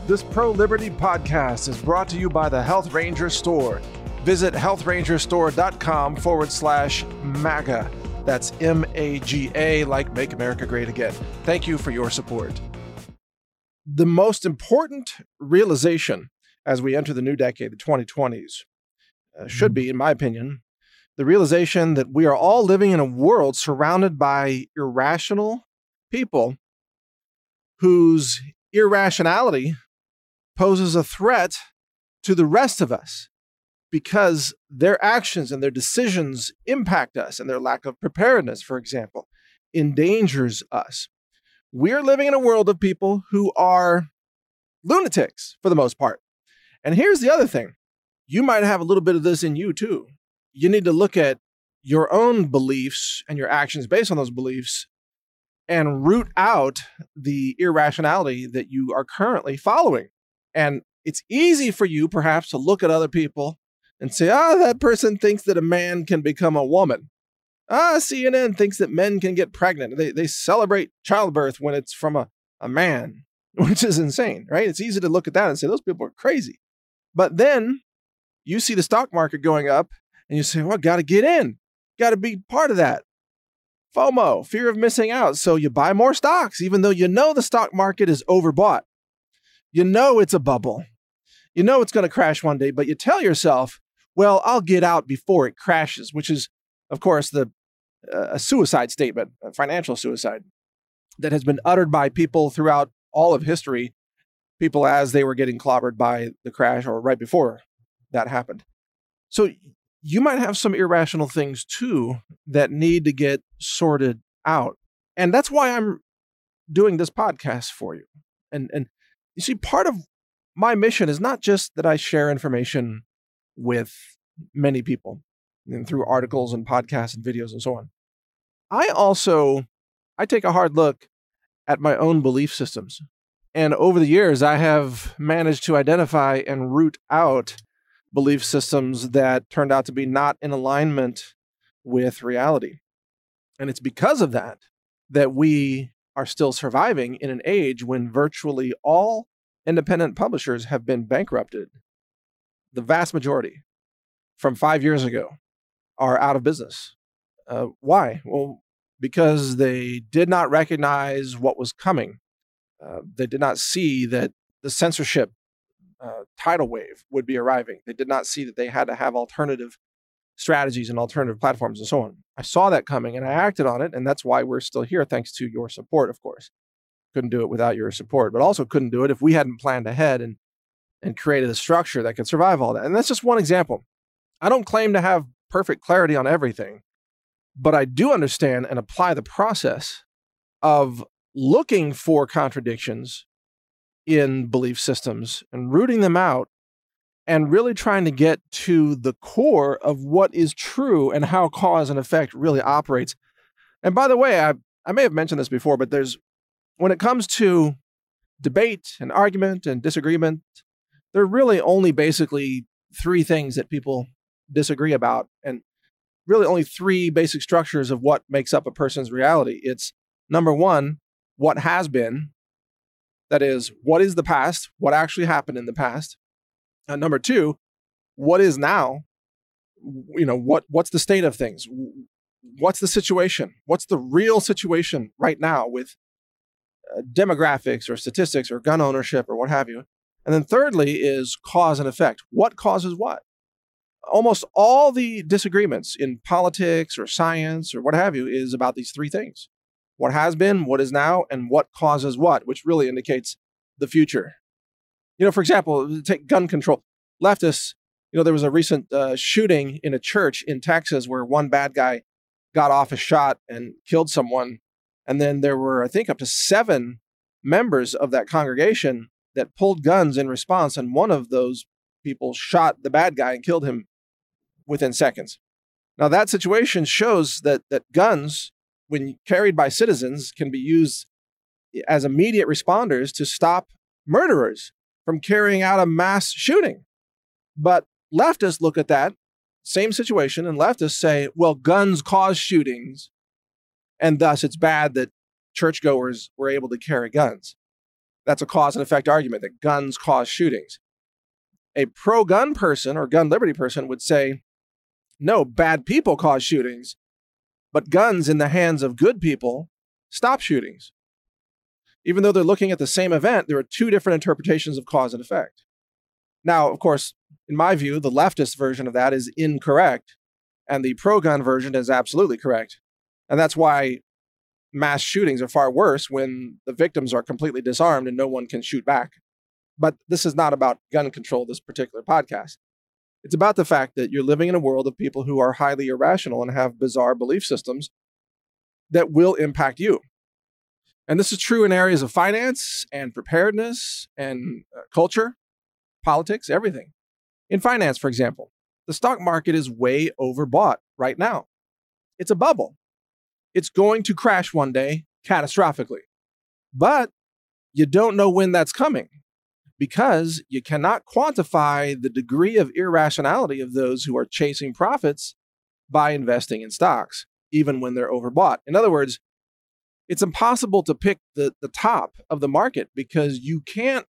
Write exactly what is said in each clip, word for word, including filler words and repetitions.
This Pro-Liberty podcast is brought to you by the Health Ranger Store. Visit healthrangerstore.com forward slash MAGA. That's M A G A, like Make America Great Again. Thank you for your support. The most important realization as we enter the new decade, the twenty twenties, uh, should be, in my opinion, the realization that we are all living in a world surrounded by irrational people whose irrationality poses a threat to the rest of us because their actions and their decisions impact us, and their lack of preparedness, for example, endangers us. We're living in a world of people who are lunatics for the most part. And here's the other thing. You might have a little bit of this in you too. You need to look at your own beliefs and your actions based on those beliefs and root out the irrationality that you are currently following. And it's easy for you perhaps to look at other people and say, ah, that person thinks that a man can become a woman. Ah, C N N thinks that men can get pregnant. They they celebrate childbirth when it's from a, a man, which is insane, right? It's easy to look at that and say, those people are crazy. But then you see the stock market going up and you say, well, got to get in. Got to be part of that. FOMO, fear of missing out. So you buy more stocks, even though you know the stock market is overbought. You know it's a bubble. You know it's going to crash one day, but you tell yourself, well, I'll get out before it crashes, which is, of course, the uh, a suicide statement, a financial suicide that has been uttered by people throughout all of history, people as they were getting clobbered by the crash or right before that happened. So you might have some irrational things too that need to get sorted out. And that's why I'm doing this podcast for you. And, and you see, part of my mission is not just that I share information with many people and through articles and podcasts and videos and so on. I also, I take a hard look at my own belief systems. And over the years, I have managed to identify and root out belief systems that turned out to be not in alignment with reality. And it's because of that that we are still surviving in an age when virtually all independent publishers have been bankrupted. The vast majority from five years ago are out of business. Uh, why? Well, because they did not recognize what was coming. Uh, they did not see that the censorship uh, tidal wave would be arriving. They did not see that they had to have alternative strategies and alternative platforms and so on. I saw that coming and I acted on it, and that's why we're still here, thanks to your support, of course. Couldn't do it without your support, but also couldn't do it if we hadn't planned ahead and, and created a structure that could survive all that. And that's just one example. I don't claim to have perfect clarity on everything, but I do understand and apply the process of looking for contradictions in belief systems and rooting them out and really trying to get to the core of what is true and how cause and effect really operates. And by the way, I, I may have mentioned this before, but there's, when it comes to debate and argument and disagreement, there are really only basically three things that people disagree about, and really only three basic structures of what makes up a person's reality. It's number one, what has been. That is, what is the past? What actually happened in the past? And number two, what is now? You know, what what's the state of things? What's the situation? What's the real situation right now with uh, demographics or statistics or gun ownership or what have you? And then thirdly is cause and effect. What causes what? Almost all the disagreements in politics or science or what have you is about these three things. What has been, what is now, and what causes what, which really indicates the future. You know, for example, take gun control. Leftists, you know, there was a recent uh, shooting in a church in Texas where one bad guy got off a shot and killed someone. And then there were, I think, up to seven members of that congregation that pulled guns in response. And one of those people shot the bad guy and killed him within seconds. Now, that situation shows that that guns, when carried by citizens, can be used as immediate responders to stop murderers from carrying out a mass shooting. But leftists look at that same situation and leftists say, well, guns cause shootings, and thus it's bad that churchgoers were able to carry guns. That's a cause and effect argument that guns cause shootings. A pro-gun person or gun liberty person would say, no, bad people cause shootings, but guns in the hands of good people stop shootings. Even though they're looking at the same event, there are two different interpretations of cause and effect. Now, of course, in my view, the leftist version of that is incorrect, and the pro-gun version is absolutely correct. And that's why mass shootings are far worse when the victims are completely disarmed and no one can shoot back. But this is not about gun control, this particular podcast. It's about the fact that you're living in a world of people who are highly irrational and have bizarre belief systems that will impact you. And this is true in areas of finance and preparedness and uh, culture, politics, everything. In finance, for example, the stock market is way overbought right now. It's a bubble. It's going to crash one day catastrophically. But you don't know when that's coming because you cannot quantify the degree of irrationality of those who are chasing profits by investing in stocks, even when they're overbought. In other words, it's impossible to pick the, the top of the market because you can't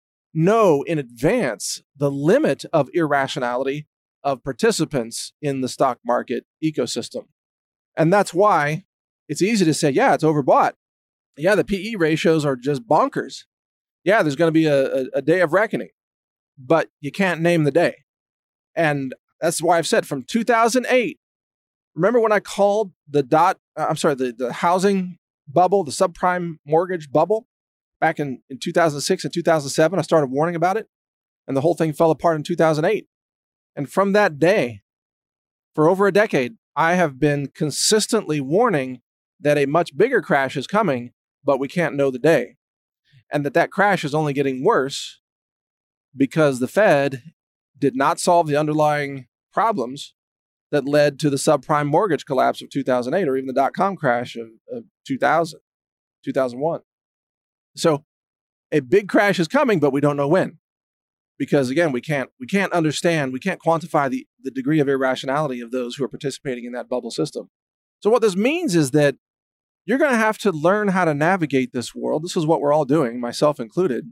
know in advance the limit of irrationality of participants in the stock market ecosystem. And that's why it's easy to say, yeah, it's overbought. Yeah, the P E ratios are just bonkers. Yeah, there's going to be a, a, a day of reckoning, but you can't name the day. And that's why I've said from two thousand eight, remember when I called the dot, uh, I'm sorry, the, the housing bubble, the subprime mortgage bubble back in, in two thousand six and two thousand seven, I started warning about it and the whole thing fell apart in two thousand eight. And from that day, for over a decade, I have been consistently warning that a much bigger crash is coming, but we can't know the day. And that that crash is only getting worse because the Fed did not solve the underlying problems that led to the subprime mortgage collapse of two thousand eight or even the dot-com crash of, of two thousand, two thousand one. So a big crash is coming, but we don't know when. Because again, we can't we can't understand, we can't quantify the, the degree of irrationality of those who are participating in that bubble system. So what this means is that you're going to have to learn how to navigate this world. This is what we're all doing, myself included,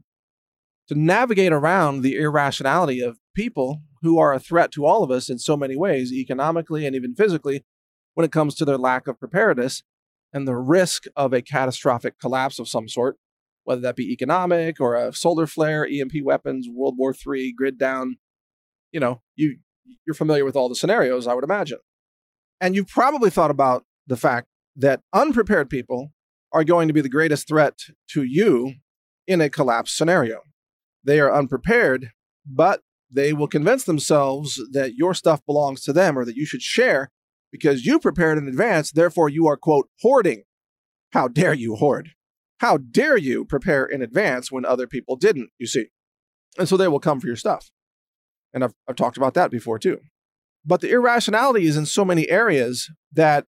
to navigate around the irrationality of people who are a threat to all of us in so many ways, economically and even physically, when it comes to their lack of preparedness and the risk of a catastrophic collapse of some sort, whether that be economic or a solar flare, E M P weapons, World War Three, grid down. You know, you, you're familiar with all the scenarios, I would imagine. And you've probably thought about the fact that unprepared people are going to be the greatest threat to you in a collapse scenario. They are unprepared, but they will convince themselves that your stuff belongs to them or that you should share because you prepared in advance, therefore you are, quote, hoarding. How dare you hoard? How dare you prepare in advance when other people didn't, you see? And so they will come for your stuff. And I've, I've talked about that before too. But the irrationality is in so many areas that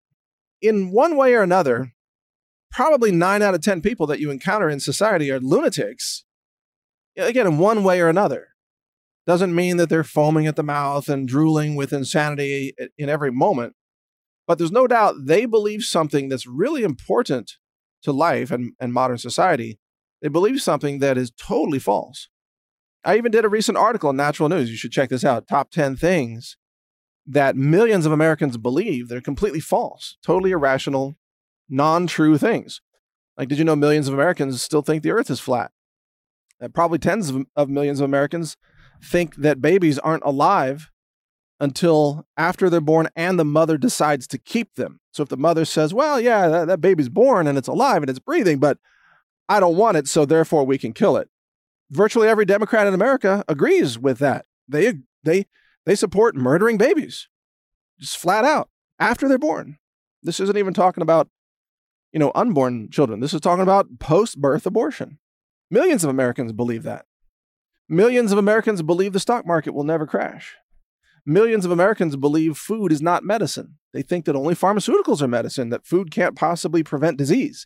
in one way or another, probably nine out of ten people that you encounter in society are lunatics. Again, in one way or another. Doesn't mean that they're foaming at the mouth and drooling with insanity in every moment. But there's no doubt they believe something that's really important to life and, and modern society. They believe something that is totally false. I even did a recent article in Natural News. You should check this out. Top ten things that millions of Americans believe that are completely false, totally irrational, non-true things. Like, did you know millions of Americans still think the earth is flat? And probably tens of, of millions of Americans think that babies aren't alive until after they're born and the mother decides to keep them. So if the mother says, well, yeah, that, that baby's born and it's alive and it's breathing, but I don't want it, so therefore we can kill it. Virtually every Democrat in America agrees with that. They, they, they support murdering babies, just flat out, after they're born. This isn't even talking about, you know, unborn children. This is talking about post-birth abortion. Millions of Americans believe that. Millions of Americans believe the stock market will never crash. Millions of Americans believe food is not medicine. They think that only pharmaceuticals are medicine, that food can't possibly prevent disease.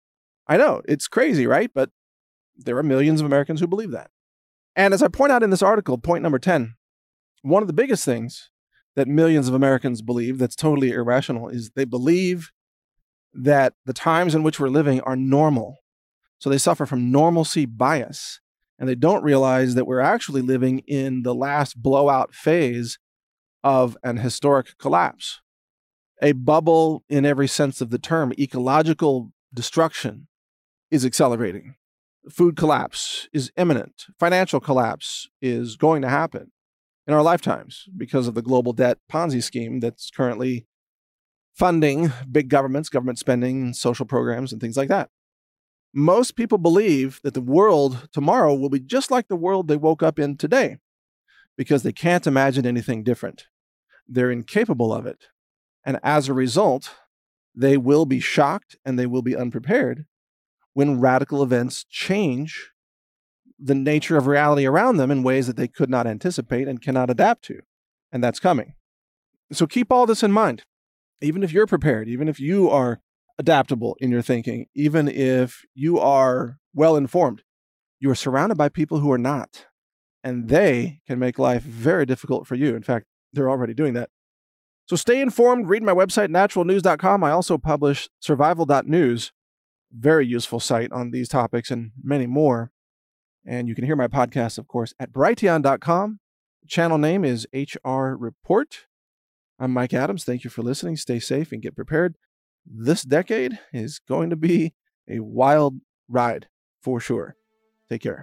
I know, it's crazy, right? But there are millions of Americans who believe that. And as I point out in this article, point number ten, one of the biggest things that millions of Americans believe that's totally irrational is they believe that the times in which we're living are normal. So they suffer from normalcy bias, and they don't realize that we're actually living in the last blowout phase of an historic collapse. A bubble in every sense of the term. Ecological destruction is accelerating. Food collapse is imminent. Financial collapse is going to happen in our lifetimes because of the global debt Ponzi scheme that's currently funding big governments, government spending, social programs, and things like that. Most people believe that the world tomorrow will be just like the world they woke up in today because they can't imagine anything different. They're incapable of it. And as a result, they will be shocked and they will be unprepared when radical events change the nature of reality around them in ways that they could not anticipate and cannot adapt to. And that's coming. So keep all this in mind. Even if you're prepared, even if you are adaptable in your thinking, even if you are well-informed, you are surrounded by people who are not. And they can make life very difficult for you. In fact, they're already doing that. So stay informed. Read my website, natural news dot com. I also publish survival dot news, very useful site on these topics and many more. And you can hear my podcast, of course, at brighteon dot com. The channel name is H R Report. I'm Mike Adams. Thank you for listening. Stay safe and get prepared. This decade is going to be a wild ride for sure. Take care.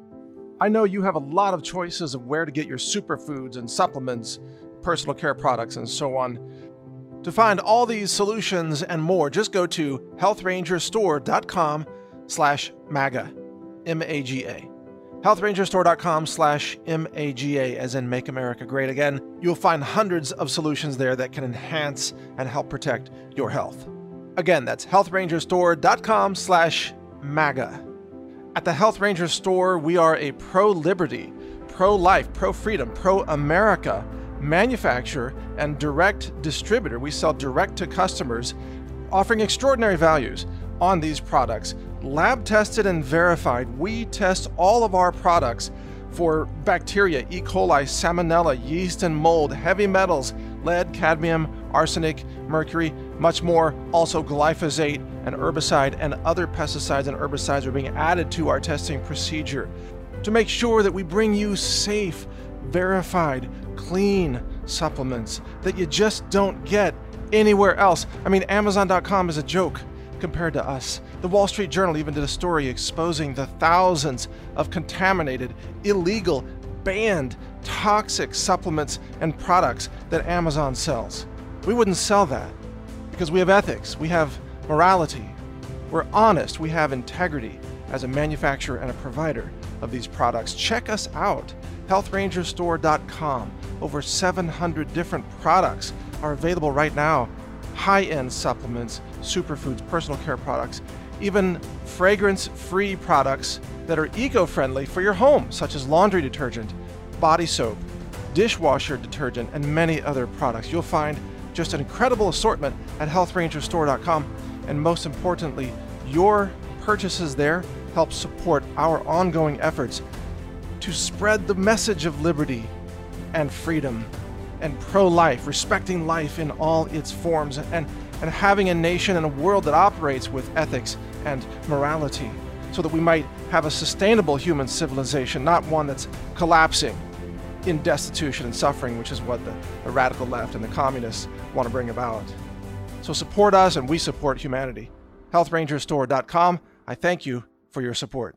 I know you have a lot of choices of where to get your superfoods and supplements, personal care products, and so on. To find all these solutions and more, just go to health ranger store dot com slash MAGA, M A G A. health ranger store dot com slash M A G A, as in Make America Great Again. You'll find hundreds of solutions there that can enhance and help protect your health. Again, that's health ranger store dot com slash MAGA. At the Health Ranger Store, we are a pro-liberty, pro-life, pro-freedom, pro-America manufacturer and direct distributor. We sell direct to customers, offering extraordinary values on these products. Lab tested and verified. We test all of our products for bacteria, E. coli, salmonella, yeast and mold, heavy metals, lead, cadmium, arsenic, mercury, much more. Also glyphosate, and herbicide and other pesticides and herbicides are being added to our testing procedure to make sure that we bring you safe, verified, clean supplements that you just don't get anywhere else. I mean, Amazon dot com is a joke compared to us. The Wall Street Journal even did a story exposing the thousands of contaminated, illegal, banned, toxic supplements and products that Amazon sells. We wouldn't sell that because we have ethics, we have morality, we're honest, we have integrity as a manufacturer and a provider of these products. Check us out, health ranger store dot com. Over seven hundred different products are available right now. High-end supplements, superfoods, personal care products, even fragrance-free products that are eco-friendly for your home, such as laundry detergent, body soap, dishwasher detergent, and many other products. You'll find just an incredible assortment at health ranger store dot com. And most importantly, your purchases there help support our ongoing efforts to spread the message of liberty and freedom and pro-life, respecting life in all its forms, and, and having a nation and a world that operates with ethics and morality so that we might have a sustainable human civilization, not one that's collapsing in destitution and suffering, which is what the, the radical left and the communists want to bring about. So support us and we support humanity. health ranger store dot com. I thank you for your support.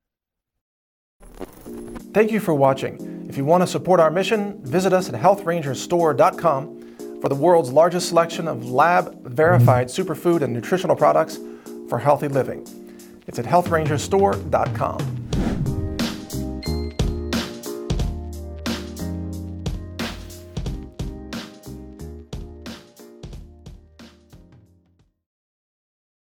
Thank you for watching. If you want to support our mission, visit us at health ranger store dot com for the world's largest selection of lab-verified superfood and nutritional products for healthy living. It's at health ranger store dot com.